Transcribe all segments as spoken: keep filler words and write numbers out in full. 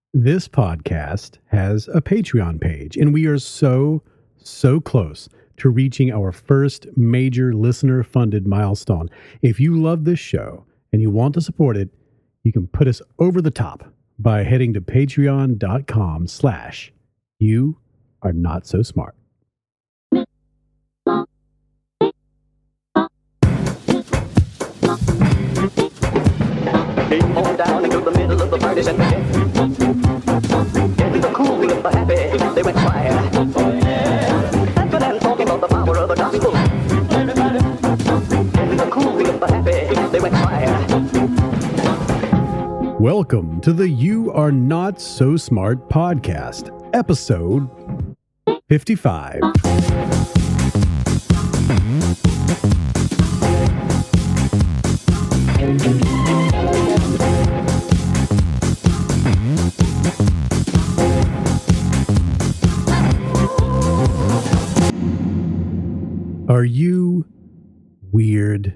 This podcast has a Patreon page, and we are so, so close to reaching our first major listener-funded milestone. If you love this show and you want to support it, you can put us over the top by heading to patreon.com slash you are not so smart. Came on down into the middle of the party and into the cool of the happy, they went quiet. Dancing and talking about the power of the gospel. Into the cool of the happy, they went quiet. Welcome to the You Are Not So Smart podcast, episode fifty-five. Are you weird?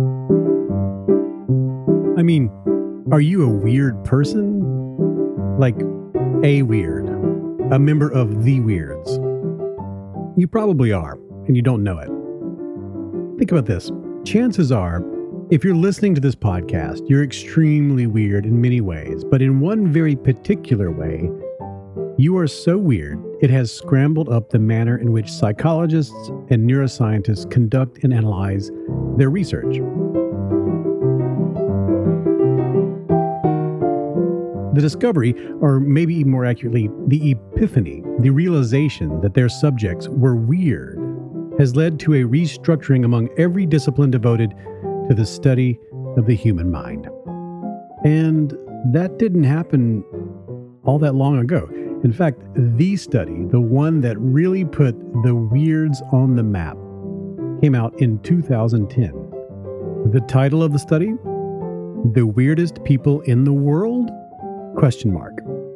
I mean, are you a weird person? Like, a weird. A member of the weirds. You probably are, and you don't know it. Think about this. Chances are, if you're listening to this podcast, you're extremely weird in many ways, but in one very particular way, you are so weird, it has scrambled up the manner in which psychologists and neuroscientists conduct and analyze their research. The discovery, or maybe more accurately, the epiphany, the realization that their subjects were weird, has led to a restructuring among every discipline devoted to the study of the human mind. And that didn't happen all that long ago. In fact, the study, the one that really put the weirds on the map, came out in two thousand ten. The title of the study? The Weirdest People in the World? Question mark.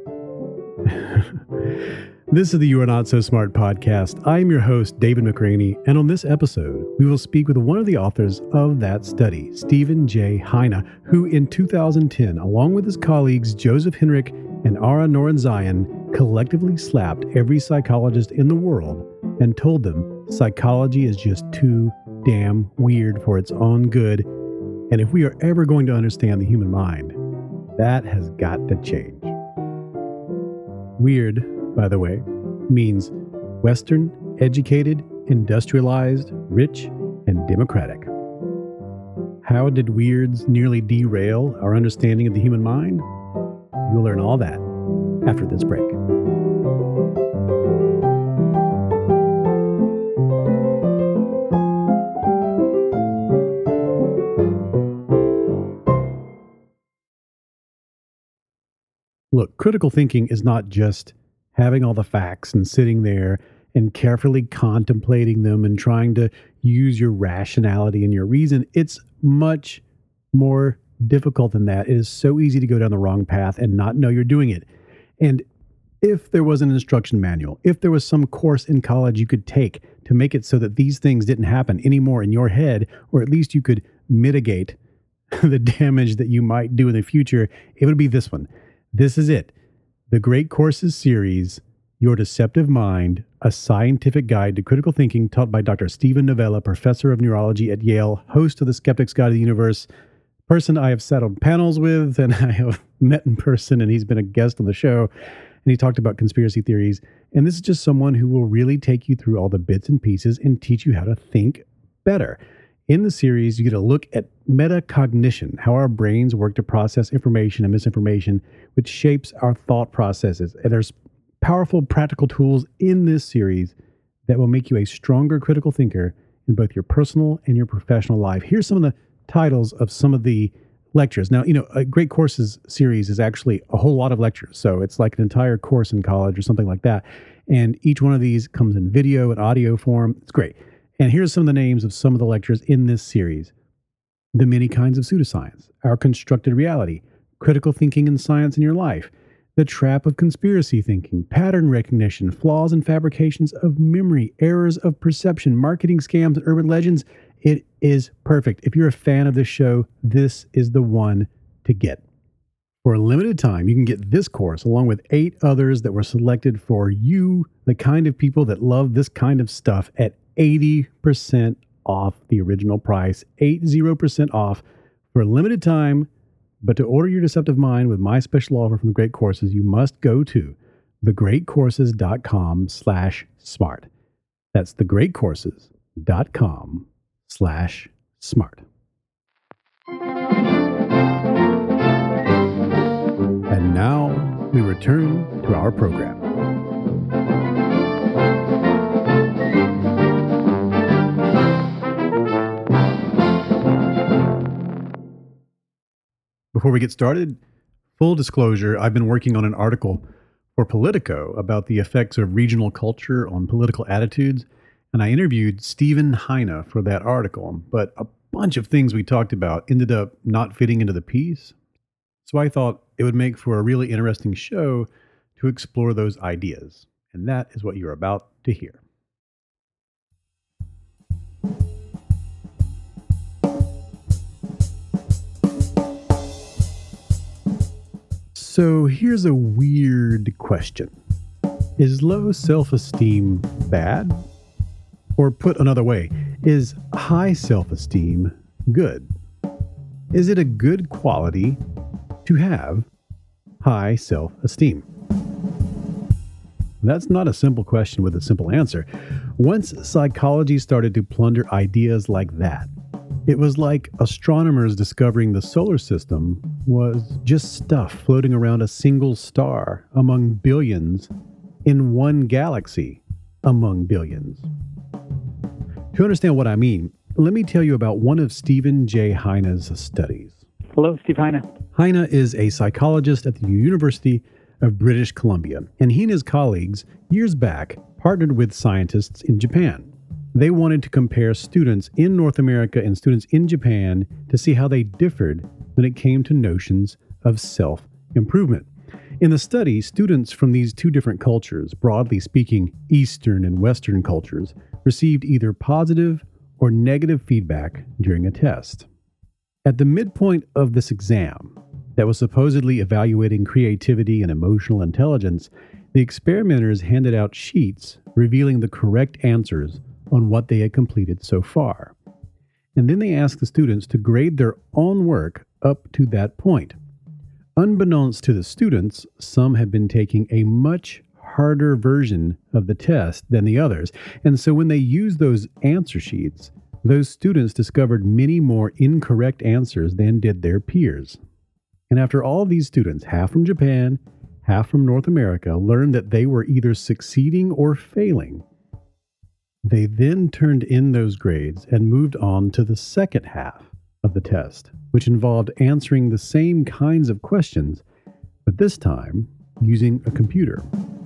This is the You Are Not So Smart podcast. I am your host, David McRaney, and on this episode, we will speak with one of the authors of that study, Stephen J. Heine, who in two thousand ten, along with his colleagues Joseph Henrich and Ara Norenzayan, collectively slapped every psychologist in the world and told them psychology is just too damn weird for its own good, and if we are ever going to understand the human mind, that has got to change. Weird, by the way, means Western, educated, industrialized, rich, and democratic. How did weirds nearly derail our understanding of the human mind? You'll learn all that after this break. Look, critical thinking is not just having all the facts and sitting there and carefully contemplating them and trying to use your rationality and your reason. It's much more difficult than that. It is so easy to go down the wrong path and not know you're doing it. And if there was an instruction manual, if there was some course in college you could take to make it so that these things didn't happen anymore in your head, or at least you could mitigate the damage that you might do in the future, it would be this one. This is it. The Great Courses series, Your Deceptive Mind, a scientific guide to critical thinking, taught by Doctor Steven Novella, professor of neurology at Yale, host of the Skeptic's Guide to the Universe, person I have sat on panels with and I have met in person, and he's been a guest on the show, and he talked about conspiracy theories. And this is just someone who will really take you through all the bits and pieces and teach you how to think better. In the series, you get a look at metacognition, how our brains work to process information and misinformation, which shapes our thought processes. And there's powerful practical tools in this series that will make you a stronger critical thinker in both your personal and your professional life. Here's some of the titles of some of the lectures. Now, you know, a Great Courses series is actually a whole lot of lectures. So it's like an entire course in college or something like that. And each one of these comes in video and audio form. It's great. And here's some of the names of some of the lectures in this series. The Many Kinds of Pseudoscience, Our Constructed Reality, Critical Thinking in Science in Your Life, The Trap of Conspiracy Thinking, Pattern Recognition, Flaws and Fabrications of Memory, Errors of Perception, Marketing Scams and Urban Legends. It is perfect. If you're a fan of this show, this is the one to get. For a limited time, you can get this course along with eight others that were selected for you, the kind of people that love this kind of stuff, at eighty percent off the original price, eighty percent off for a limited time. But to order your Deceptive Mind with my special offer from The Great Courses, you must go to thegreatcourses.com slash smart. That's thegreatcourses.com slash smart. And now we return to our program. Before we get started, full disclosure, I've been working on an article for Politico about the effects of regional culture on political attitudes, and I interviewed Steven Heine for that article, but a bunch of things we talked about ended up not fitting into the piece. So I thought it would make for a really interesting show to explore those ideas. And that is what you're about to hear. So here's a weird question. Is low self-esteem bad? Or put another way, is high self-esteem good? Is it a good quality to have high self-esteem? That's not a simple question with a simple answer. Once psychology started to plunder ideas like that, it was like astronomers discovering the solar system was just stuff floating around a single star among billions in one galaxy among billions. To understand what I mean, let me tell you about one of Steven J. Heine's studies. Hello, Steve Heine. Heine is a psychologist at the University of British Columbia, and he and his colleagues, years back, partnered with scientists in Japan. They wanted to compare students in North America and students in Japan to see how they differed when it came to notions of self-improvement. In the study, students from these two different cultures, broadly speaking Eastern and Western cultures, received either positive or negative feedback during a test. At the midpoint of this exam, that was supposedly evaluating creativity and emotional intelligence, the experimenters handed out sheets revealing the correct answers on what they had completed so far. And then they asked the students to grade their own work up to that point. Unbeknownst to the students, some had been taking a much harder version of the test than the others. And so when they used those answer sheets, those students discovered many more incorrect answers than did their peers. And after all these students, half from Japan, half from North America, learned that they were either succeeding or failing, they then turned in those grades and moved on to the second half of the test, which involved answering the same kinds of questions, but this time using a computer.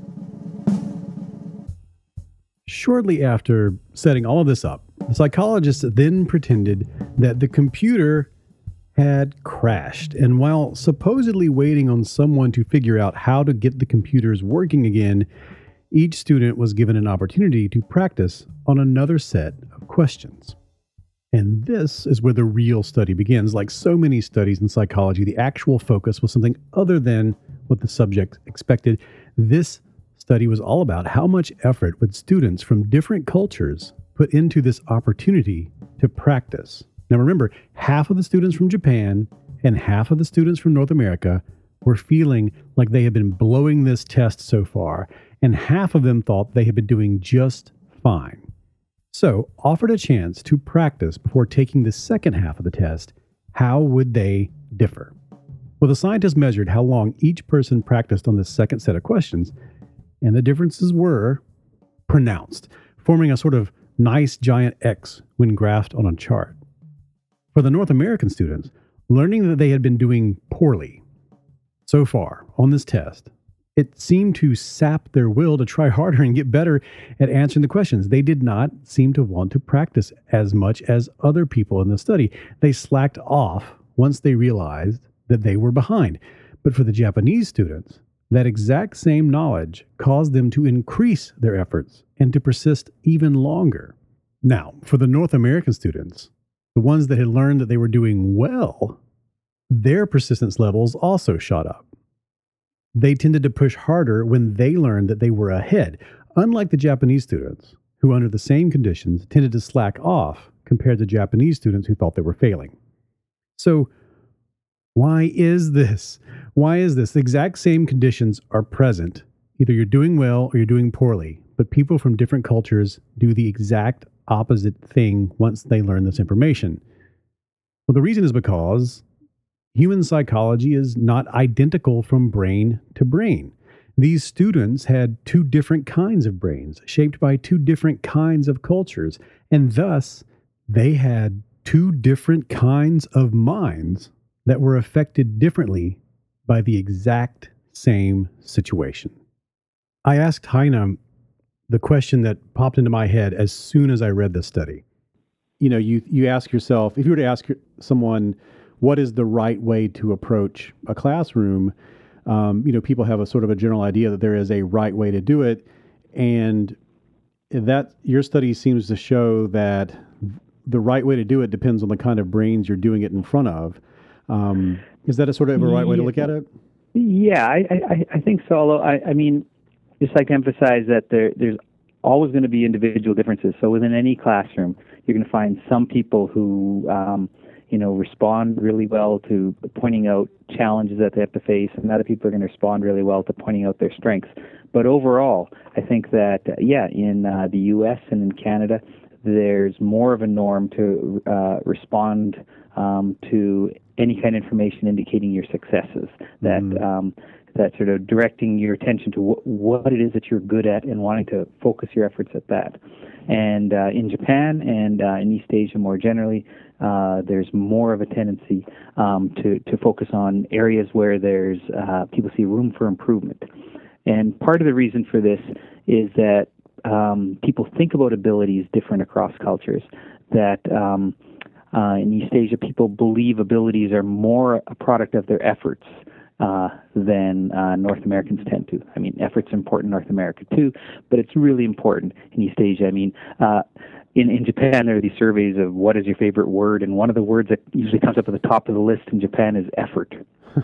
Shortly after setting all of this up, the psychologists then pretended that the computer had crashed, and while supposedly waiting on someone to figure out how to get the computers working again, each student was given an opportunity to practice on another set of questions. And this is where the real study begins. Like so many studies in psychology, the actual focus was something other than what the subject expected. This study was all about how much effort would students from different cultures put into this opportunity to practice. Now remember, half of the students from Japan and half of the students from North America were feeling like they had been blowing this test so far, and half of them thought they had been doing just fine. So, offered a chance to practice before taking the second half of the test, how would they differ? Well, the scientists measured how long each person practiced on this second set of questions, and the differences were pronounced, forming a sort of nice giant X when graphed on a chart. For the North American students, learning that they had been doing poorly so far on this test, it seemed to sap their will to try harder and get better at answering the questions. They did not seem to want to practice as much as other people in the study. They slacked off once they realized that they were behind. But for the Japanese students, that exact same knowledge caused them to increase their efforts and to persist even longer. Now, for the North American students, the ones that had learned that they were doing well, their persistence levels also shot up. They tended to push harder when they learned that they were ahead, unlike the Japanese students, who under the same conditions tended to slack off compared to Japanese students who thought they were failing. So, why is this? Why is this? The exact same conditions are present. Either you're doing well or you're doing poorly, but people from different cultures do the exact opposite thing once they learn this information. Well, the reason is because human psychology is not identical from brain to brain. These students had two different kinds of brains, shaped by two different kinds of cultures, and thus they had two different kinds of minds that were affected differently by the exact same situation. I asked Heine the question that popped into my head as soon as I read this study. You know, you you ask yourself, if you were to ask someone, what is the right way to approach a classroom? Um, you know, people have a sort of a general idea that there is a right way to do it. And that your study seems to show that the right way to do it depends on the kind of brains you're doing it in front of. Um, is that a sort of a right way to look at it? Yeah, I, I, I think so. Although, I, I mean, just like to emphasize that there, there's always going to be individual differences. So within any classroom, you're going to find some people who, um, you know, respond really well to pointing out challenges that they have to face, and other people are going to respond really well to pointing out their strengths. But overall, I think that, uh, yeah, in uh, the U S and in Canada, there's more of a norm to uh, respond um, to any kind of information indicating your successes, that mm. um, that sort of directing your attention to wh- what it is that you're good at and wanting to focus your efforts at that. And uh, in Japan and uh, in East Asia more generally, uh, there's more of a tendency um, to, to focus on areas where there's uh, people see room for improvement. And part of the reason for this is that um, people think about abilities different across cultures, that um, uh, in East Asia, people believe abilities are more a product of their efforts uh, than uh, North Americans tend to. I mean, effort's important in North America too, but it's really important in East Asia. I mean, uh, in, in Japan, there are these surveys of what is your favorite word, and one of the words that usually comes up at the top of the list in Japan is effort.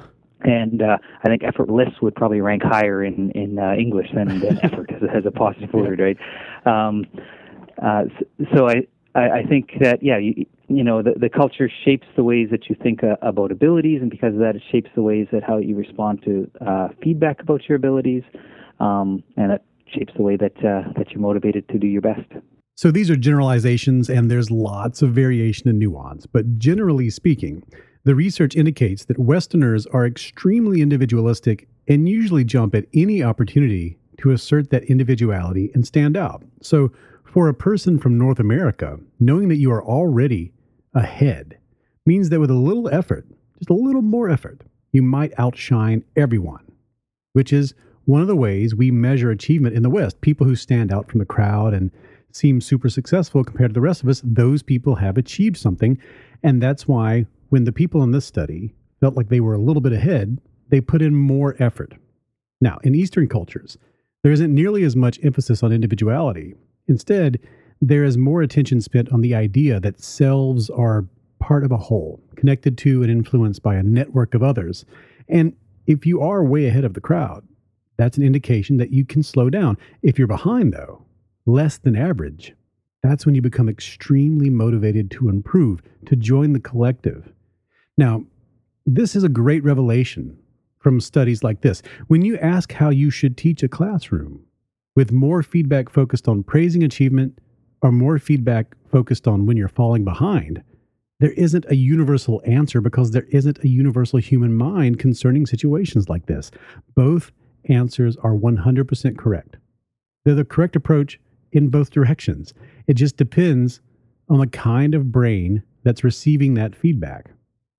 And uh, I think effortless would probably rank higher in, in uh, English than, than effort as, as a positive word, right? Um, uh, so I, I, I think that, yeah, you, you know, the, the culture shapes the ways that you think uh, about abilities, and because of that, it shapes the ways that how you respond to uh, feedback about your abilities, um, and it shapes the way that uh, that you're motivated to do your best. So these are generalizations, and there's lots of variation and nuance, but generally speaking, the research indicates that Westerners are extremely individualistic and usually jump at any opportunity to assert that individuality and stand out. So for a person from North America, knowing that you are already ahead means that with a little effort, just a little more effort, you might outshine everyone, which is one of the ways we measure achievement in the West. People who stand out from the crowd and seem super successful compared to the rest of us, those people have achieved something. And that's why when the people in this study felt like they were a little bit ahead, they put in more effort. Now, in Eastern cultures, there isn't nearly as much emphasis on individuality. Instead, there is more attention spent on the idea that selves are part of a whole, connected to and influenced by a network of others. And if you are way ahead of the crowd, that's an indication that you can slow down. If you're behind, though, less than average, that's when you become extremely motivated to improve, to join the collective. Now, this is a great revelation from studies like this. When you ask how you should teach a classroom, with more feedback focused on praising achievement or more feedback focused on when you're falling behind, there isn't a universal answer because there isn't a universal human mind concerning situations like this. Both answers are one hundred percent correct. They're the correct approach in both directions. It just depends on the kind of brain that's receiving that feedback.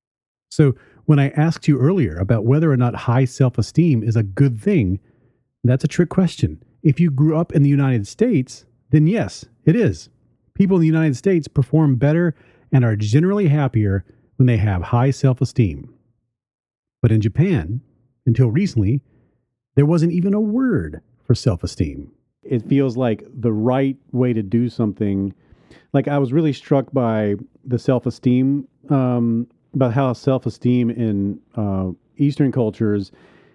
So when I asked you earlier about whether or not high self-esteem is a good thing, that's a trick question. If you grew up in the United States, then yes, it is. People in the United States perform better and are generally happier when they have high self-esteem. But in Japan, until recently, there wasn't even a word for self-esteem. It feels like the right way to do something. Like I was really struck by the self-esteem um, about how self-esteem in uh, Eastern cultures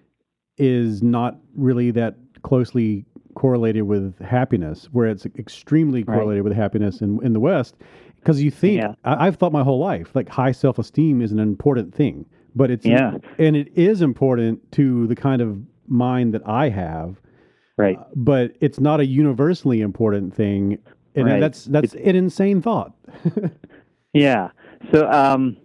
is not really that closely correlated with happiness, where it's extremely correlated right. with happiness in, in the West. Because you think, yeah. I, I've thought my whole life, like high self-esteem is an important thing, but it's, yeah. and it is important to the kind of mind that I have, right? Uh, but it's not a universally important thing, and right. that's that's it's, an insane thought. yeah. So, um,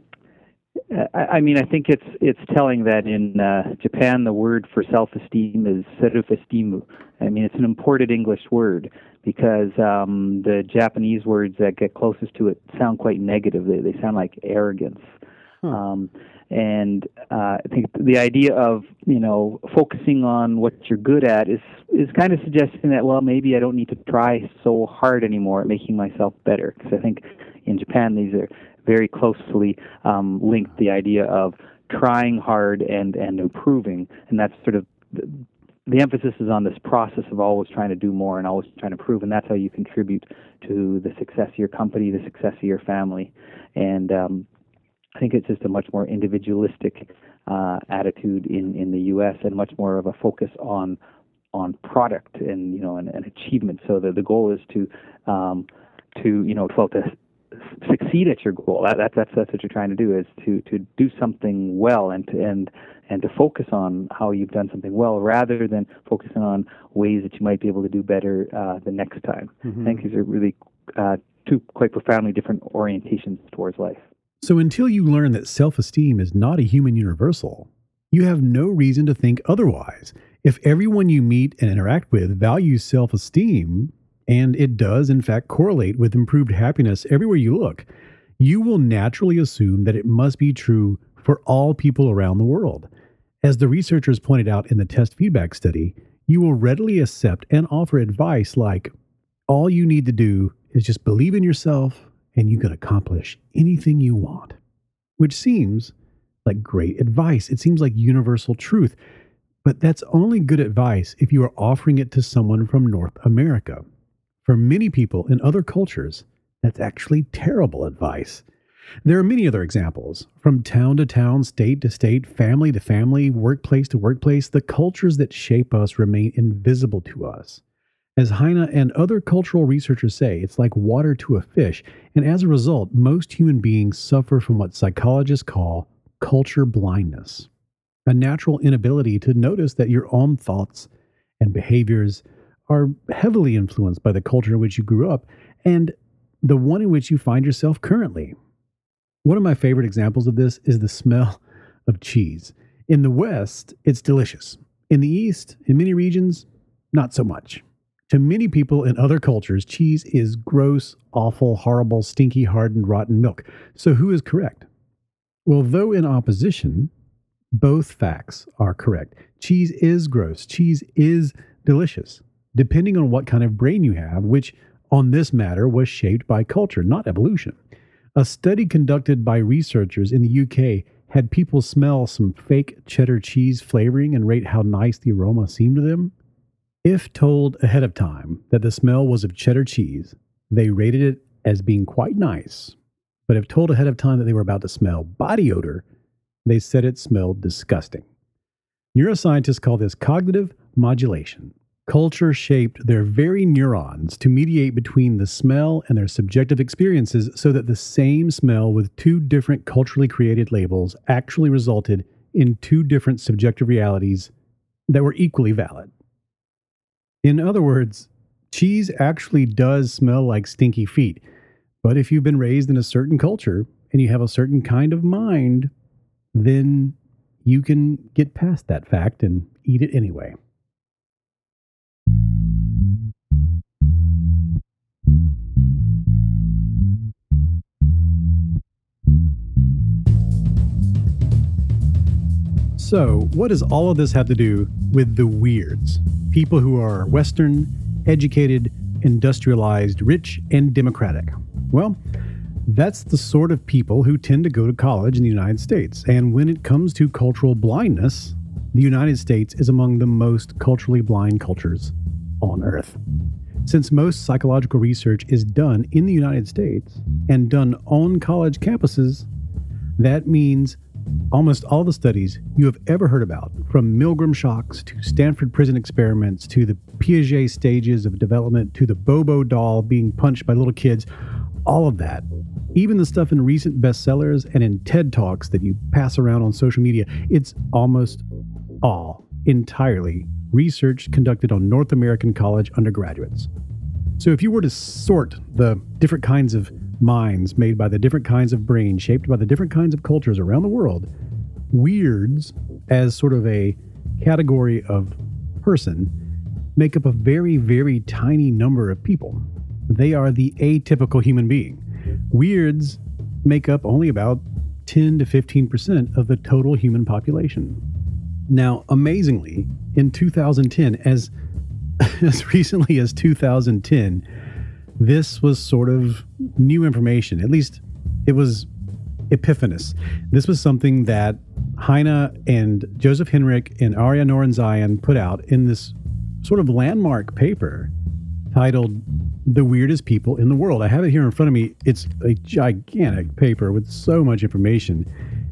I, I mean, I think it's it's telling that in uh, Japan, the word for self-esteem is serufu-estimu. I mean, it's an imported English word because um, the Japanese words that get closest to it sound quite negative. They, they sound like arrogance. Huh. Um, and uh, I think the idea of, you know, focusing on what you're good at is, is kind of suggesting that, well, maybe I don't need to try so hard anymore at making myself better. Because I think in Japan, these are very closely um, linked, the idea of trying hard and, and improving. And that's sort of the, the emphasis is on this process of always trying to do more and always trying to improve. And that's how you contribute to the success of your company, the success of your family. And um, I think it's just a much more individualistic uh, attitude in, in the U S and much more of a focus on on product and, you know, and, and achievement. So the, the goal is to um, to you know well, to succeed at your goal. That, that, that's that's what you're trying to do, is to, to do something well and to, and and to focus on how you've done something well rather than focusing on ways that you might be able to do better uh, the next time. Mm-hmm. I think these are really uh, two quite profoundly different orientations towards life. So until you learn that self-esteem is not a human universal, you have no reason to think otherwise. If everyone you meet and interact with values self-esteem, and it does in fact correlate with improved happiness everywhere you look, you will naturally assume that it must be true for all people around the world. As the researchers pointed out in the test feedback study, you will readily accept and offer advice like, all you need to do is just believe in yourself and you can accomplish anything you want, which seems like great advice. It seems like universal truth, but that's only good advice if you are offering it to someone from North America. For many people in other cultures, that's actually terrible advice. There are many other examples. From town to town, state to state, family to family, workplace to workplace, the cultures that shape us remain invisible to us. As Heine and other cultural researchers say, it's like water to a fish, and as a result, most human beings suffer from what psychologists call culture blindness, a natural inability to notice that your own thoughts and behaviors are heavily influenced by the culture in which you grew up and the one in which you find yourself currently. One of my favorite examples of this is the smell of cheese. In the West, it's delicious. In the East, in many regions, not so much. To many people in other cultures, cheese is gross, awful, horrible, stinky, hardened, rotten milk. So who is correct? Well, though in opposition, both facts are correct. Cheese is gross. Cheese is delicious, depending on what kind of brain you have, which on this matter was shaped by culture, not evolution. A study conducted by researchers in the U K had people smell some fake cheddar cheese flavoring and rate how nice the aroma seemed to them. If told ahead of time that the smell was of cheddar cheese, they rated it as being quite nice. But if told ahead of time that they were about to smell body odor, they said it smelled disgusting. Neuroscientists call this cognitive modulation. Culture shaped their very neurons to mediate between the smell and their subjective experiences so that the same smell with two different culturally created labels actually resulted in two different subjective realities that were equally valid. In other words, cheese actually does smell like stinky feet. But if you've been raised in a certain culture and you have a certain kind of mind, then you can get past that fact and eat it anyway. So, what does all of this have to do with the weirds? People who are Western, educated, industrialized, rich, and democratic. Well, that's the sort of people who tend to go to college in the United States. And when it comes to cultural blindness, the United States is among the most culturally blind cultures on Earth. Since most psychological research is done in the United States and done on college campuses, That means almost all the studies you have ever heard about, from Milgram shocks to Stanford prison experiments to the Piaget stages of development to the Bobo doll being punched by little kids, all of that, even the stuff in recent bestsellers and in TED Talks that you pass around on social media, it's almost all entirely research conducted on North American college undergraduates. So if you were to sort the different kinds of minds made by the different kinds of brains shaped by the different kinds of cultures around the world, weirds as sort of a category of person make up a very, very tiny number of people. They are the atypical human being. Weirds make up only about ten to fifteen percent of the total human population. Now, amazingly, in two thousand ten, as as recently as two thousand ten, this was sort of new information. At least it was epiphanous. This was something that Heine and Joseph Henrich and Aria Norenzayan put out in this sort of landmark paper titled The Weirdest People in the World. I have it here in front of me. It's a gigantic paper with so much information.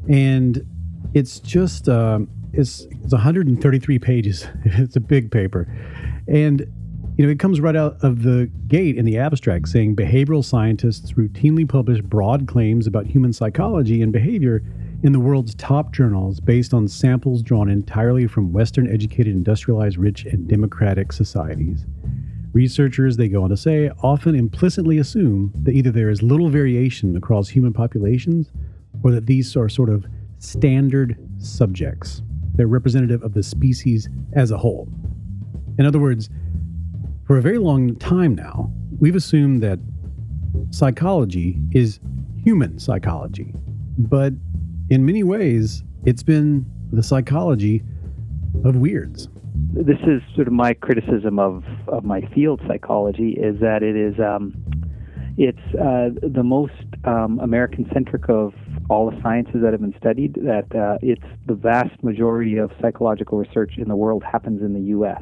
And it's just, um, it's, it's one hundred thirty-three pages. It's a big paper. And, you know, it comes right out of the gate in the abstract saying behavioral scientists routinely publish broad claims about human psychology and behavior in the world's top journals based on samples drawn entirely from Western educated, industrialized, rich, and democratic societies. Researchers, they go on to say, often implicitly assume that either there is little variation across human populations or that these are sort of standard subjects. They're representative of the species as a whole. In other words, for a very long time now, we've assumed that psychology is human psychology. But in many ways, it's been the psychology of weirds. This is sort of my criticism of, of my field, psychology, is that it is um, it's uh, the most um, American-centric of all the sciences that have been studied. That uh, it's the vast majority of psychological research in the world happens in the U S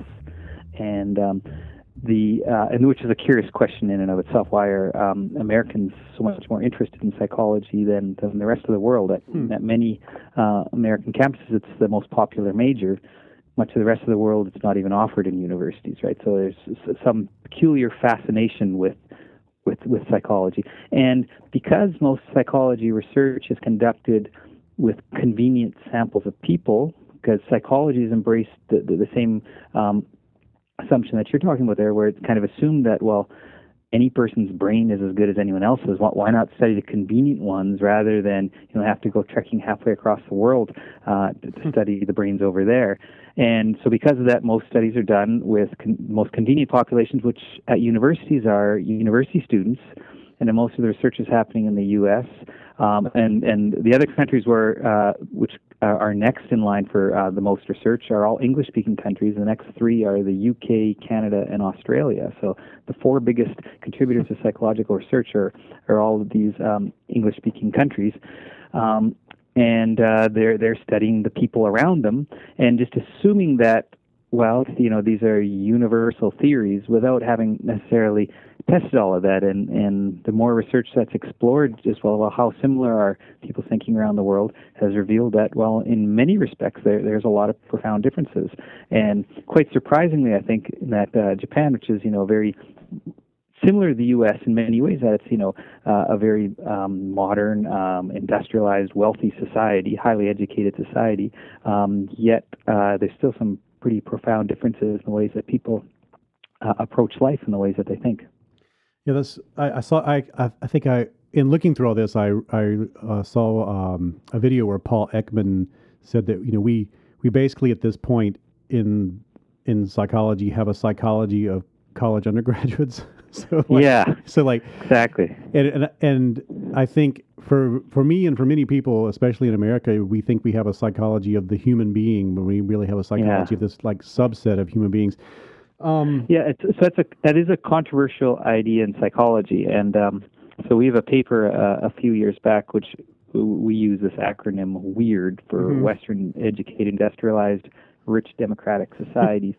and um, the uh, and which is a curious question in and of itself. Why are um, Americans so much more interested in psychology than, than the rest of the world? At, hmm. at many uh, American campuses, it's the most popular major. Much of the rest of the world, it's not even offered in universities, right? So there's some peculiar fascination with with with psychology. And because most psychology research is conducted with convenient samples of people, because psychology has embraced the, the, the same um, assumption that you're talking about there, where it's kind of assumed that, well, any person's brain is as good as anyone else's. Why not study the convenient ones rather than, you know, have to go trekking halfway across the world uh, to, to study the brains over there? And so because of that, most studies are done with con- most convenient populations, which at universities are university students, and then most of the research is happening in the U S Um, and, and the other countries where uh, which are next in line for uh, the most research are all English-speaking countries. The next three are the U K, Canada, and Australia. So the four biggest contributors to psychological research are, are all of these um, English-speaking countries. Um, and uh, they're they're studying the people around them and just assuming that, well, you know, these are universal theories without having necessarily tested all of that. And, and the more research that's explored just, well, well, how similar are people thinking around the world has revealed that, well, in many respects, there, there's a lot of profound differences. And quite surprisingly, I think that uh, Japan, which is, you know, very similar to the U S in many ways, that it's, you know, uh, a very um, modern, um, industrialized, wealthy society, highly educated society, um, yet uh, there's still some pretty profound differences in the ways that people uh, approach life and the ways that they think. Yeah, that's. I, I saw. I, I. I think I. In looking through all this, I. I uh, saw um, a video where Paul Ekman said that, you know, we we basically at this point in in psychology have a psychology of college undergraduates. so like, yeah. So like exactly. And, and and I think for for me and for many people, especially in America, we think we have a psychology of the human being, but we really have a psychology yeah. of this like subset of human beings. Um, yeah, it's, so that's a that is a controversial idea in psychology, and um, so we have a paper uh, a few years back which we use this acronym WEIRD for mm-hmm. Western Educated, Industrialized, Rich, Democratic Societies,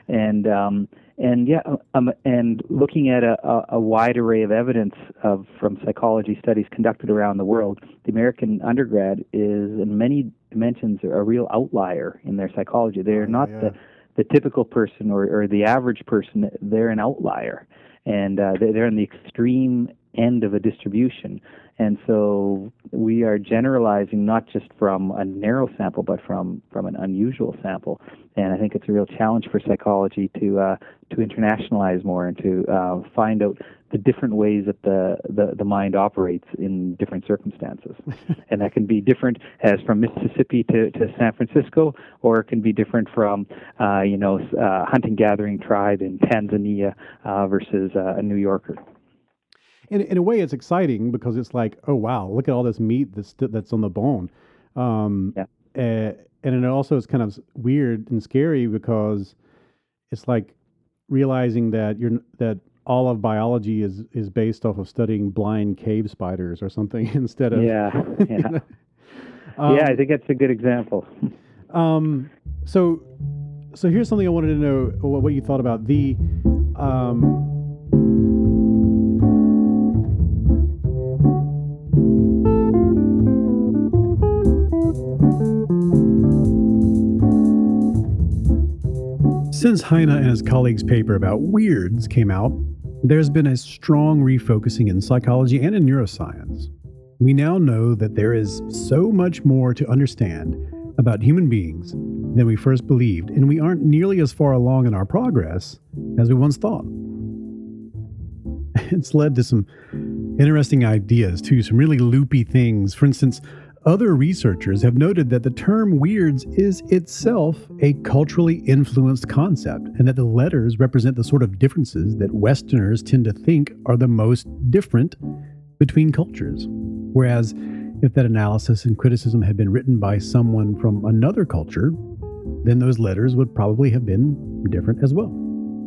and um, and yeah, um, and looking at a, a, a wide array of evidence of from psychology studies conducted around the world, the American undergrad is in many dimensions a real outlier in their psychology. They're Oh, not yeah. the the typical person or, or the average person. They're an outlier, and uh, they're they're in the extreme end of a distribution. And so we are generalizing not just from a narrow sample, but from, from an unusual sample. And I think it's a real challenge for psychology to uh, to internationalize more and to uh, find out the different ways that the, the, the mind operates in different circumstances. And that can be different as from Mississippi to, to San Francisco, or it can be different from, uh, you know, uh, hunting-gathering tribe in Tanzania uh, versus uh, a New Yorker. In, in a way, it's exciting because it's like, oh, wow, look at all this meat that's, that's on the bone. Um, Yeah. uh, and it also is kind of weird and scary because it's like realizing that you're that all of biology is, is based off of studying blind cave spiders or something instead of... Yeah, yeah. um, yeah, I think that's a good example. Um, so, so here's something I wanted to know what, what you thought about the, um, since Heine and his colleagues' paper about weirds came out, there's been a strong refocusing in psychology and in neuroscience. We now know that there is so much more to understand about human beings than we first believed, and we aren't nearly as far along in our progress as we once thought. It's led to some interesting ideas, too, some really loopy things. For instance, other researchers have noted that the term weirds is itself a culturally influenced concept, and that the letters represent the sort of differences that Westerners tend to think are the most different between cultures. Whereas if that analysis and criticism had been written by someone from another culture, then those letters would probably have been different as well.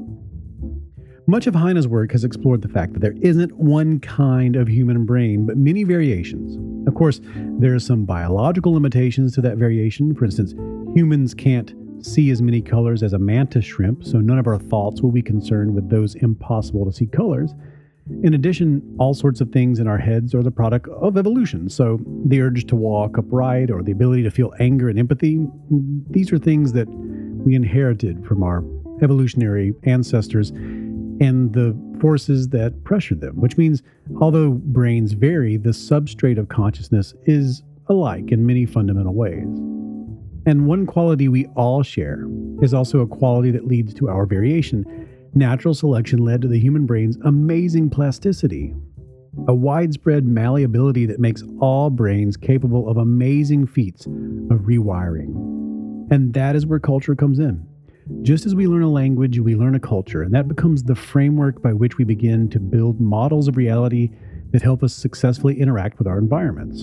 Much of Heine's work has explored the fact that there isn't one kind of human brain, but many variations. Of course, there are some biological limitations to that variation. For instance, humans can't see as many colors as a mantis shrimp, so none of our thoughts will be concerned with those impossible to see colors. In addition, all sorts of things in our heads are the product of evolution. So the urge to walk upright or the ability to feel anger and empathy, these are things that we inherited from our evolutionary ancestors and the forces that pressure them, which means although brains vary, the substrate of consciousness is alike in many fundamental ways. And one quality we all share is also a quality that leads to our variation. Natural selection led to the human brain's amazing plasticity, a widespread malleability that makes all brains capable of amazing feats of rewiring. And that is where culture comes in. Just as we learn a language, we learn a culture, and that becomes the framework by which we begin to build models of reality that help us successfully interact with our environments.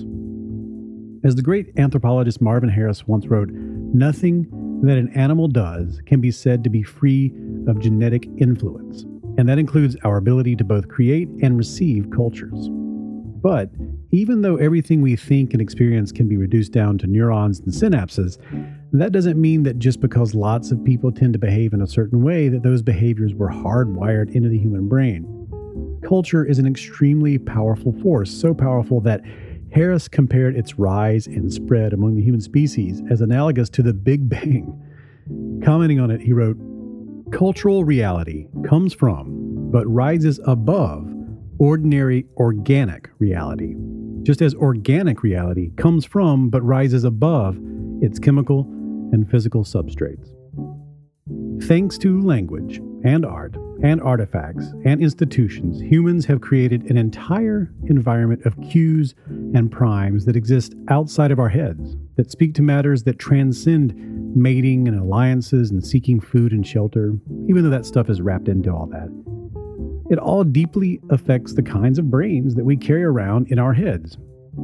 As the great anthropologist Marvin Harris once wrote, "Nothing that an animal does can be said to be free of genetic influence, and that includes our ability to both create and receive cultures." But even though everything we think and experience can be reduced down to neurons and synapses, that doesn't mean that just because lots of people tend to behave in a certain way, that those behaviors were hardwired into the human brain. Culture is an extremely powerful force, so powerful that Harris compared its rise and spread among the human species as analogous to the Big Bang. Commenting on it, he wrote, "Cultural reality comes from, but rises above, ordinary organic reality, just as organic reality comes from, but rises above, its chemical and physical substrates." Thanks to language and art and artifacts and institutions, humans have created an entire environment of cues and primes that exist outside of our heads, that speak to matters that transcend mating and alliances and seeking food and shelter, even though that stuff is wrapped into all that. It all deeply affects the kinds of brains that we carry around in our heads.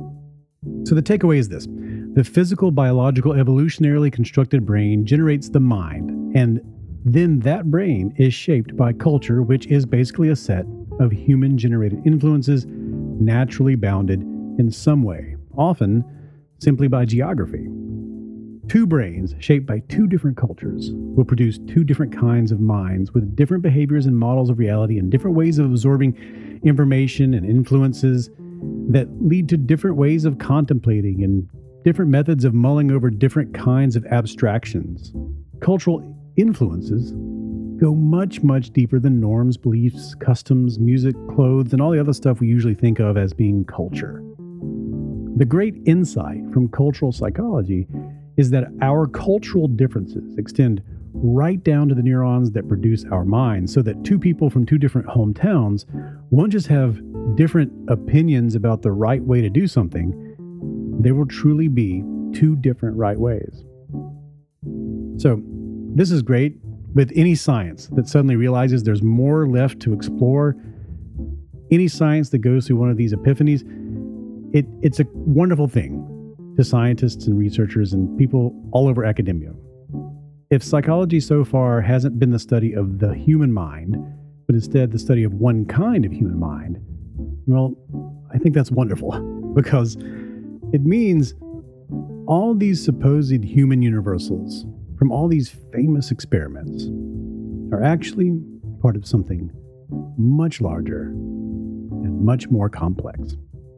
So the takeaway is this: the physical, biological, evolutionarily constructed brain generates the mind, and then that brain is shaped by culture, which is basically a set of human-generated influences naturally bounded in some way, often simply by geography. Two brains shaped by two different cultures will produce two different kinds of minds with different behaviors and models of reality and different ways of absorbing information and influences that lead to different ways of contemplating and different methods of mulling over different kinds of abstractions. Cultural influences go much, much deeper than norms, beliefs, customs, music, clothes, and all the other stuff we usually think of as being culture. The great insight from cultural psychology is that our cultural differences extend right down to the neurons that produce our minds, so that two people from two different hometowns won't just have different opinions about the right way to do something. There will truly be two different right ways. So, this is great with any science that suddenly realizes there's more left to explore. Any science that goes through one of these epiphanies, it, it's a wonderful thing to scientists and researchers and people all over academia. If psychology so far hasn't been the study of the human mind, but instead the study of one kind of human mind, well, I think that's wonderful, because it means all these supposed human universals from all these famous experiments are actually part of something much larger and much more complex.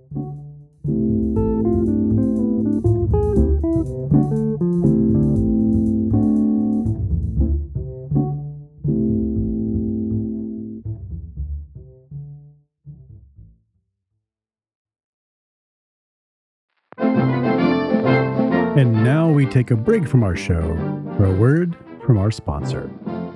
And now we take a break from our show for a word from our sponsor.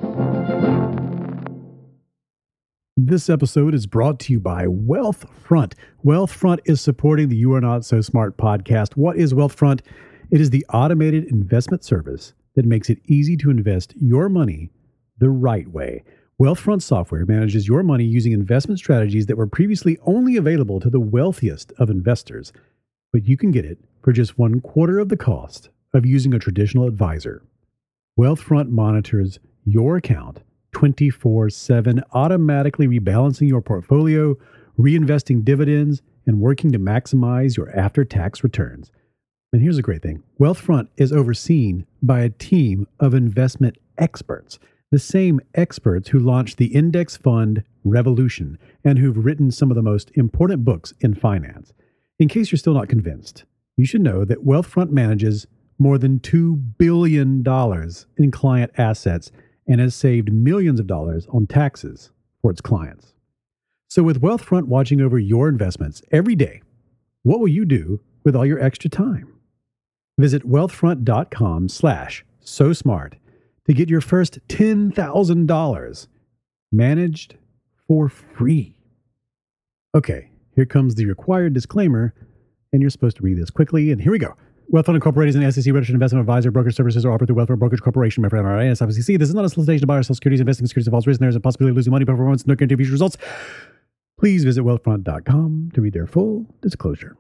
This episode is brought to you by Wealthfront. Wealthfront is supporting the You Are Not So Smart podcast. What is Wealthfront? It is the automated investment service that makes it easy to invest your money the right way. Wealthfront software manages your money using investment strategies that were previously only available to the wealthiest of investors, but you can get it for just one quarter of the cost of using a traditional advisor. Wealthfront monitors your account twenty-four seven, automatically rebalancing your portfolio, reinvesting dividends, and working to maximize your after-tax returns. And here's a great thing. Wealthfront is overseen by a team of investment experts, the same experts who launched the index fund revolution and who've written some of the most important books in finance. In case you're still not convinced, you should know that Wealthfront manages more than two billion dollars in client assets and has saved millions of dollars on taxes for its clients. So with Wealthfront watching over your investments every day, what will you do with all your extra time? Visit wealthfront.com slash so smart to get your first ten thousand dollars managed for free. Okay, here comes the required disclaimer, and you're supposed to read this quickly, and here we go. Wealthfront Incorporated is an S E C-registered investment advisor. Brokerage services are offered through Wealthfront Brokerage Corporation, member F I N S I C. This is not a solicitation to buy or sell securities. Investing in securities involves risk, and there is a possibility of losing money, performance, no guarantee of future results. Please visit wealthfront dot com to read their full disclosure.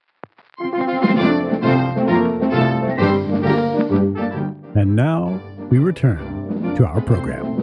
And now we return to our program.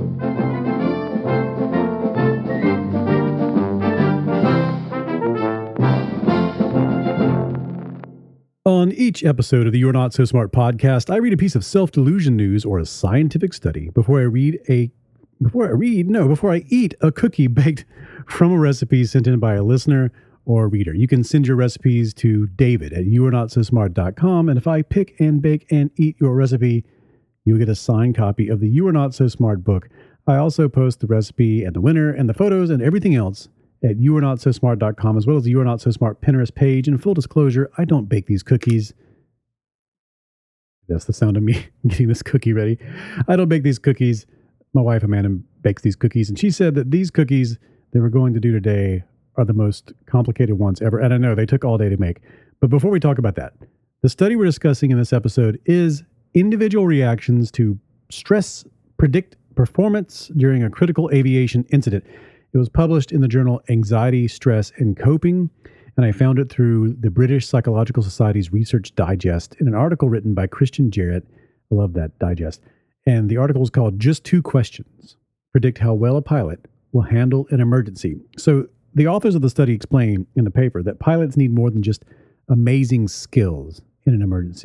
On each episode of the You're Not So Smart podcast, I read a piece of self-delusion news or a scientific study before I read a before I read no before I eat a cookie baked from a recipe sent in by a listener or reader. You can send your recipes to David at you are not so smart dot com, and if I pick and bake and eat your recipe, you'll get a signed copy of the You Are Not So Smart book. I also post the recipe and the winner and the photos and everything else at you are not so smart dot com, as well as the You Are Not So Smart Pinterest page. And full disclosure, I don't bake these cookies. That's the sound of me getting this cookie ready. I don't bake these cookies. My wife, Amanda, bakes these cookies, and she said that these cookies that we're going to do today are the most complicated ones ever. And I know they took all day to make. But before we talk about that, the study we're discussing in this episode is individual reactions to stress predict performance during a critical aviation incident. It was published in the journal Anxiety, Stress, and Coping, and I found it through the British Psychological Society's Research Digest in an article written by Christian Jarrett. I love that digest. And the article is called Just Two Questions Predict How Well a Pilot Will Handle an Emergency. So the authors of the study explain in the paper that pilots need more than just amazing skills in an emergency.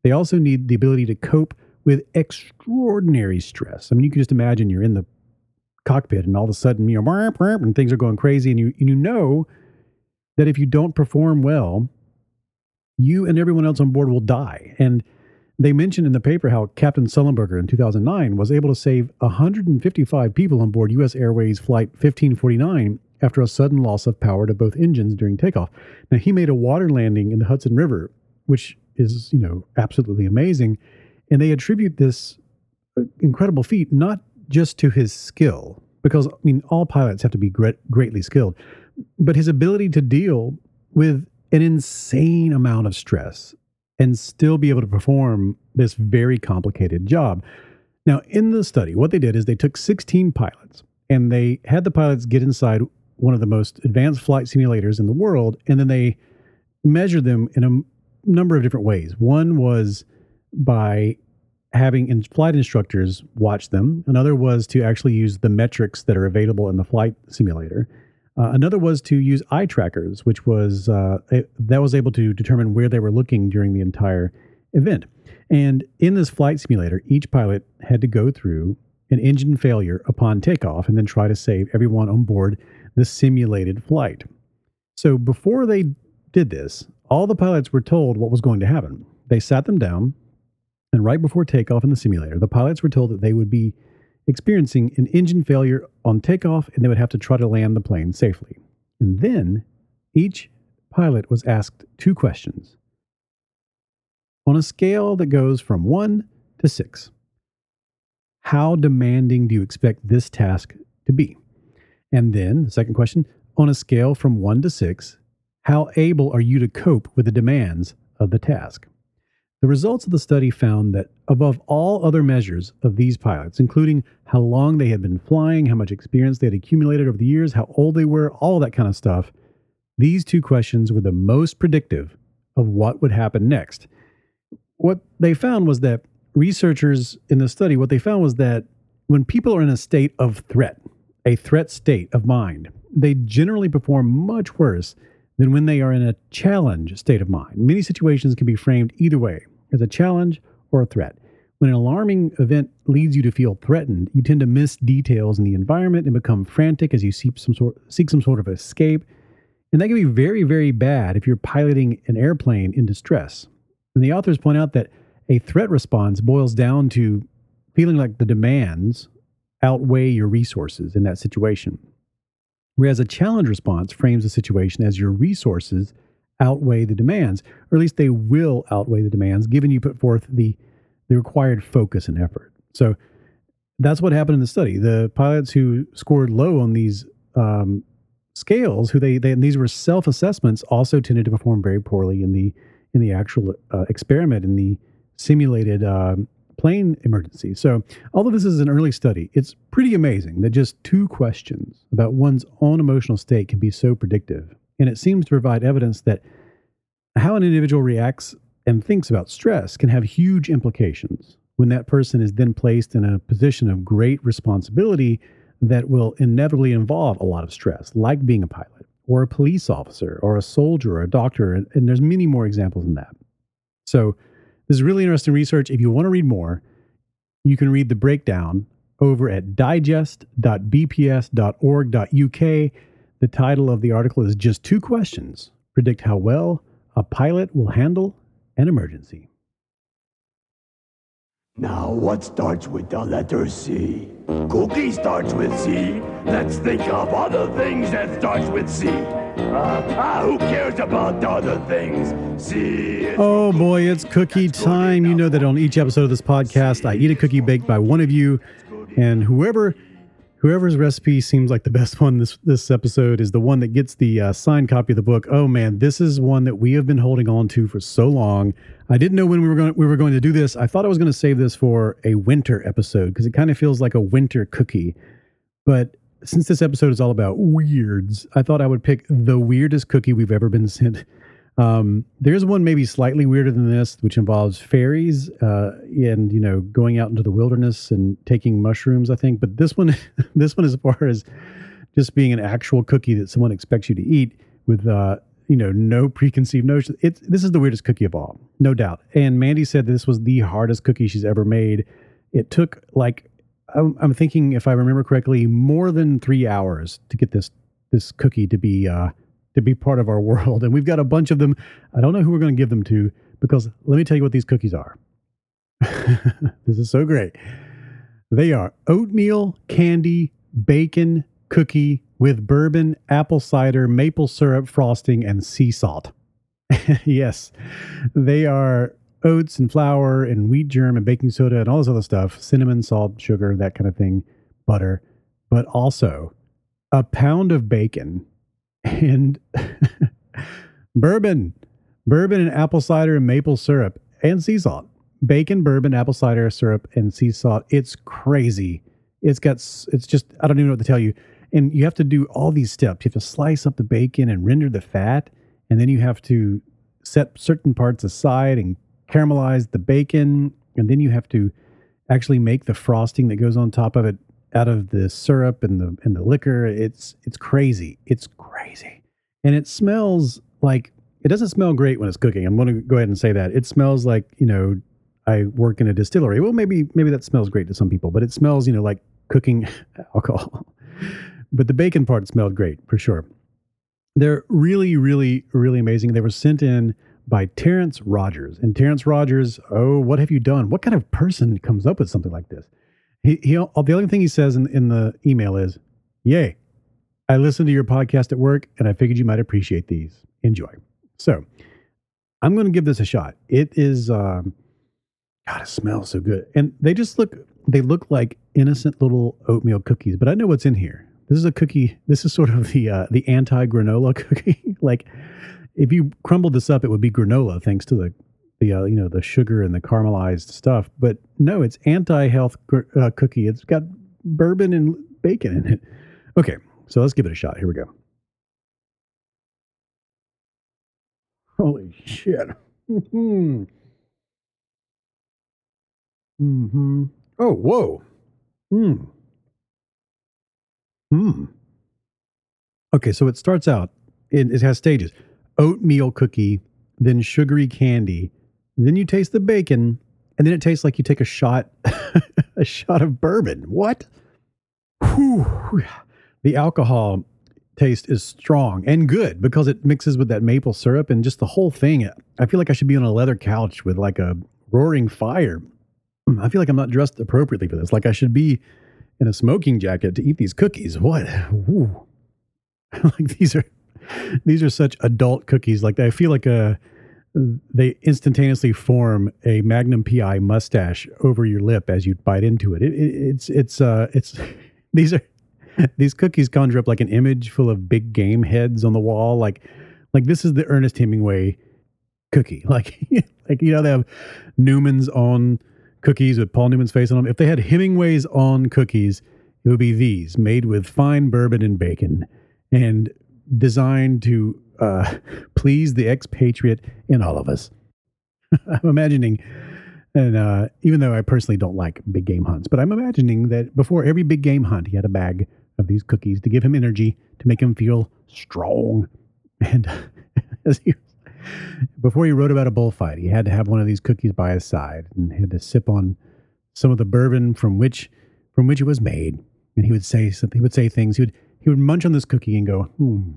They also need the ability to cope with extraordinary stress. I mean, you can just imagine you're in the cockpit and all of a sudden, you know, and things are going crazy, and you and you know that if you don't perform well, you and everyone else on board will die. And they mentioned in the paper how Captain Sullenberger in two thousand nine was able to save one hundred fifty-five people on board U S Airways Flight fifteen forty-nine after a sudden loss of power to both engines during takeoff. Now, he made a water landing in the Hudson River, which is, you know, absolutely amazing. And they attribute this incredible feat not just to his skill, because, I mean, all pilots have to be great, greatly skilled, but his ability to deal with an insane amount of stress and still be able to perform this very complicated job. Now, in the study, what they did is they took sixteen pilots and they had the pilots get inside one of the most advanced flight simulators in the world, and then they measured them in a number of different ways. One was by having in flight instructors watch them. Another was to actually use the metrics that are available in the flight simulator. Uh, another was to use eye trackers, which was uh, a, that was able to determine where they were looking during the entire event. And in this flight simulator, each pilot had to go through an engine failure upon takeoff and then try to save everyone on board the simulated flight. So before they did this, all the pilots were told what was going to happen. They sat them down, and right before takeoff in the simulator, the pilots were told that they would be experiencing an engine failure on takeoff and they would have to try to land the plane safely. And then each pilot was asked two questions. On a scale that goes from one to six, how demanding do you expect this task to be? And then the second question, on a scale from one to six, how able are you to cope with the demands of the task? The results of the study found that above all other measures of these pilots, including how long they had been flying, how much experience they had accumulated over the years, how old they were, all that kind of stuff, these two questions were the most predictive of what would happen next. What they found was that researchers in the study, what they found was that when people are in a state of threat, a threat state of mind, they generally perform much worse than when they are in a challenge state of mind. Many situations can be framed either way, as a challenge or a threat. When an alarming event leads you to feel threatened, you tend to miss details in the environment and become frantic as you seek some sort, seek some sort of escape. And that can be very, very bad if you're piloting an airplane in distress. And the authors point out that a threat response boils down to feeling like the demands outweigh your resources in that situation. Whereas a challenge response frames the situation as your resources outweigh the demands, or at least they will outweigh the demands, given you put forth the, the required focus and effort. So that's what happened in the study. The pilots who scored low on these um, scales, who they, they and these were self-assessments, also tended to perform very poorly in the in the actual uh, experiment, in the simulated uh, plane emergency. So although this is an early study, it's pretty amazing that just two questions about one's own emotional state can be so predictive. And it seems to provide evidence that how an individual reacts and thinks about stress can have huge implications when that person is then placed in a position of great responsibility that will inevitably involve a lot of stress, like being a pilot or a police officer or a soldier or a doctor. And, and there's many more examples than that. So this is really interesting research. If you want to read more, you can read the breakdown over at digest dot b p s dot org dot u k. The title of the article is Just Two Questions Predict How Well a Pilot Will Handle an Emergency. Now, what starts with the letter C? Cookie starts with C. Let's think of other things that starts with C. Uh, ah, who cares about the other things? C. Oh boy, it's cookie time. You know that on each episode of this podcast, I eat a cookie baked by one of you, and whoever whoever's recipe seems like the best one this this episode is the one that gets the uh, signed copy of the book. Oh man, this is one that we have been holding on to for so long. I didn't know when we were going we were going to do this. I thought I was going to save this for a winter episode because it kind of feels like a winter cookie. But since this episode is all about weirds, I thought I would pick the weirdest cookie we've ever been sent. Um, there's one maybe slightly weirder than this, which involves fairies uh, and, you know, going out into the wilderness and taking mushrooms, I think. But this one, this one, as far as just being an actual cookie that someone expects you to eat with uh, you know, no preconceived notions. It's this is the weirdest cookie of all, no doubt. And Mandy said this was the hardest cookie she's ever made. It took like I'm, I'm thinking, if I remember correctly, more than three hours to get this this cookie to be uh, to be part of our world. And we've got a bunch of them. I don't know who we're going to give them to, because let me tell you what these cookies are. This is so great. They are oatmeal candy bacon cookie with bourbon, apple cider, maple syrup frosting, and sea salt. Yes, they are oats and flour and wheat germ and baking soda and all this other stuff, cinnamon, salt, sugar, that kind of thing, butter, but also a pound of bacon and bourbon, bourbon and apple cider and maple syrup and sea salt. Bacon, bourbon, apple cider, syrup, and sea salt. It's crazy. It's got, it's just, I don't even know what to tell you. And you have to do all these steps. You have to slice up the bacon and render the fat. And then you have to set certain parts aside and caramelize the bacon. And then you have to actually make the frosting that goes on top of it out of the syrup and the, and the liquor. It's, it's crazy. It's crazy. And it smells like, it doesn't smell great when it's cooking. I'm going to go ahead and say that. It smells like, you know, I work in a distillery. Well, maybe, maybe that smells great to some people, but it smells, you know, like cooking alcohol. But the bacon part smelled great for sure. They're really, really, really amazing. They were sent in by Terrence Rogers. And Terrence Rogers, oh, what have you done? What kind of person comes up with something like this? He, he the only thing he says in, in the email is, "Yay, I listened to your podcast at work and I figured you might appreciate these. Enjoy." So I'm going to give this a shot. It is, um, God, it smells so good. And they just look, they look like innocent little oatmeal cookies, but I know what's in here. This is a cookie. This is sort of the, uh, the anti-granola cookie. Like if you crumbled this up, it would be granola thanks to the, the, uh, you know, the sugar and the caramelized stuff. But no, it's anti-health gr- uh, cookie. It's got bourbon and bacon in it. Okay. So let's give it a shot. Here we go. Holy shit. Mm-hmm. Mm-hmm. Oh, whoa. Hmm. Hmm. Okay, so it starts out, it, it has stages. Oatmeal cookie, then sugary candy, then you taste the bacon, and then it tastes like you take a shot, a shot of bourbon. What? Whew. The alcohol taste is strong and good because it mixes with that maple syrup and just the whole thing. I feel like I should be on a leather couch with like a roaring fire. I feel like I'm not dressed appropriately for this. Like I should be in a smoking jacket to eat these cookies. What? Ooh. Like these are, these are such adult cookies. Like I feel like a, they instantaneously form a Magnum P I mustache over your lip as you bite into it. it, it it's, it's, uh, it's, these are, these cookies conjure up like an image full of big game heads on the wall. Like, like this is the Ernest Hemingway cookie. Like, like, you know, they have Newman's on cookies with Paul Newman's face on them. If they had Hemingway's on cookies, it would be these, made with fine bourbon and bacon and designed to uh, please the expatriate in all of us. I'm imagining, and uh, even though I personally don't like big game hunts, but I'm imagining that before every big game hunt, he had a bag of these cookies to give him energy, to make him feel strong. And as he before he wrote about a bullfight, he had to have one of these cookies by his side and had to sip on some of the bourbon from which from which it was made. And he would say something, he would say things. He would he would munch on this cookie and go, hmm.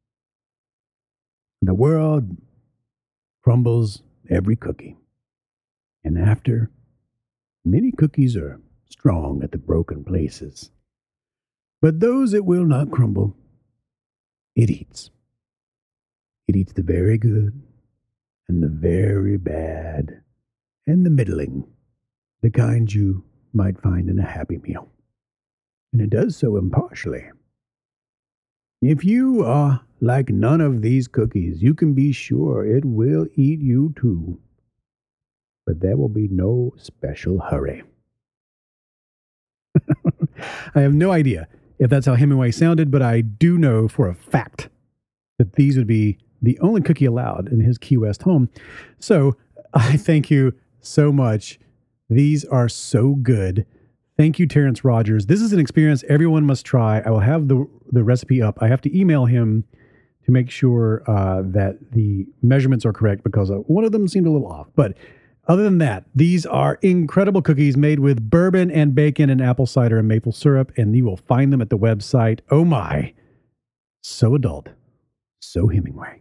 The world crumbles every cookie. And after, many cookies are strong at the broken places. But those it will not crumble, it eats. It eats the very good and the very bad and the middling, the kind you might find in a Happy Meal. And it does so impartially. If you are like none of these cookies, you can be sure it will eat you too. But there will be no special hurry. I have no idea if that's how Hemingway sounded, but I do know for a fact that these would be the only cookie allowed in his Key West home. So I thank you so much. These are so good. Thank you, Terrence Rogers. This is an experience everyone must try. I will have the, the recipe up. I have to email him to make sure uh, that the measurements are correct, because uh, one of them seemed a little off. But other than that, these are incredible cookies made with bourbon and bacon and apple cider and maple syrup, and you will find them at the website. Oh my, so adult, so Hemingway.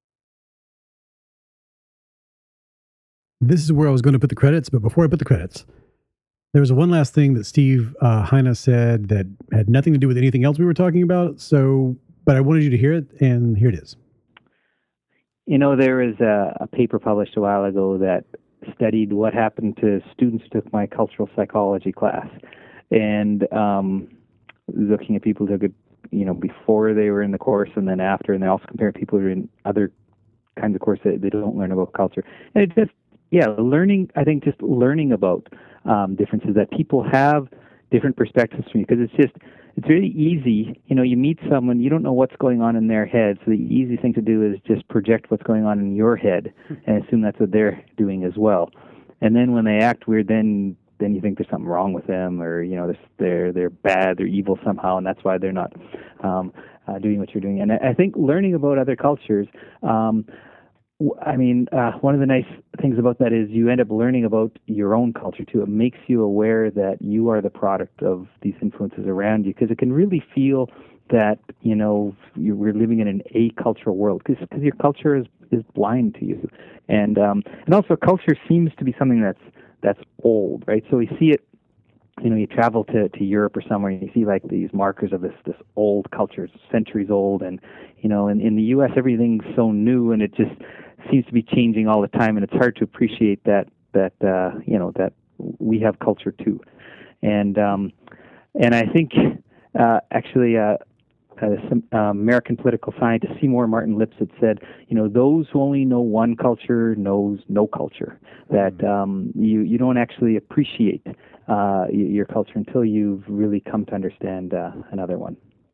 This is where I was going to put the credits, but before I put the credits, there was one last thing that Steve uh, Heine said that had nothing to do with anything else we were talking about. So, but I wanted you to hear it, and here it is. You know, there was a, a paper published a while ago that studied what happened to students who took my cultural psychology class, and um, looking at people who took it, you know, before they were in the course and then after, and they also compared people who are in other kinds of courses that they don't learn about culture. And it just, yeah, learning, I think just learning about um, differences, that people have different perspectives from you, because it's just, it's really easy. You know, you meet someone, you don't know what's going on in their head, so the easy thing to do is just project what's going on in your head and assume that's what they're doing as well. And then when they act weird, then then you think there's something wrong with them, or, you know, they're they're bad, they're evil somehow, and that's why they're not um, uh, doing what you're doing. And I think learning about other cultures, um, I mean, uh, one of the nice things about that is you end up learning about your own culture, too. It makes you aware that you are the product of these influences around you, because it can really feel that, you know, you, we're living in an acultural world, because your culture is, is blind to you. And um, and also culture seems to be something that's that's old, right? So we see it, you know, you travel to, to Europe or somewhere, and you see like these markers of this this old culture, centuries old, and, you know, in, in the U S everything's so new, and it just seems to be changing all the time, and it's hard to appreciate that that uh, you know, that we have culture too. And um, and I think uh, actually uh, uh, some uh, American political scientist Seymour Martin Lipset said, you know, those who only know one culture knows no culture. That um, you you don't actually appreciate uh, your culture until you've really come to understand uh, another one.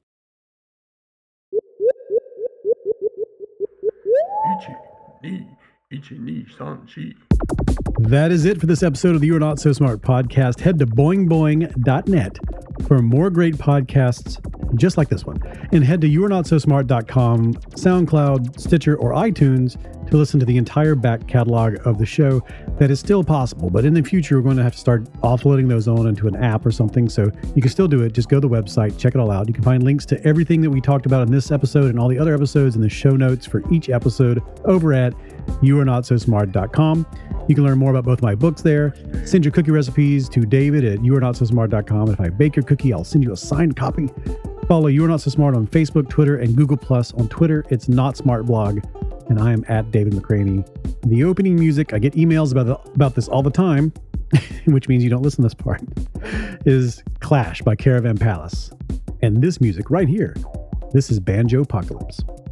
That is it for this episode of the You Are Not So Smart podcast. Head to boing boing dot net for more great podcasts just like this one. And head to you are not so smart dot com, SoundCloud, Stitcher, or iTunes to listen to the entire back catalog of the show. That is still possible, but in the future, we're going to have to start offloading those on into an app or something. So you can still do it. Just go to the website, check it all out. You can find links to everything that we talked about in this episode and all the other episodes in the show notes for each episode over at you are not so smart dot com. You can learn more about both my books there. Send your cookie recipes to David at you are not so smart dot com. If I bake your cookie, I'll send you a signed copy. Follow You Are Not So Smart on Facebook, Twitter, and Google Plus. On Twitter, it's Not Smart Blog, and I am at David McCraney. The opening music, I get emails about the, about this all the time, which means you don't listen to this part, is Clash by Caravan Palace. And this music right here, this is Banjo Apocalypse.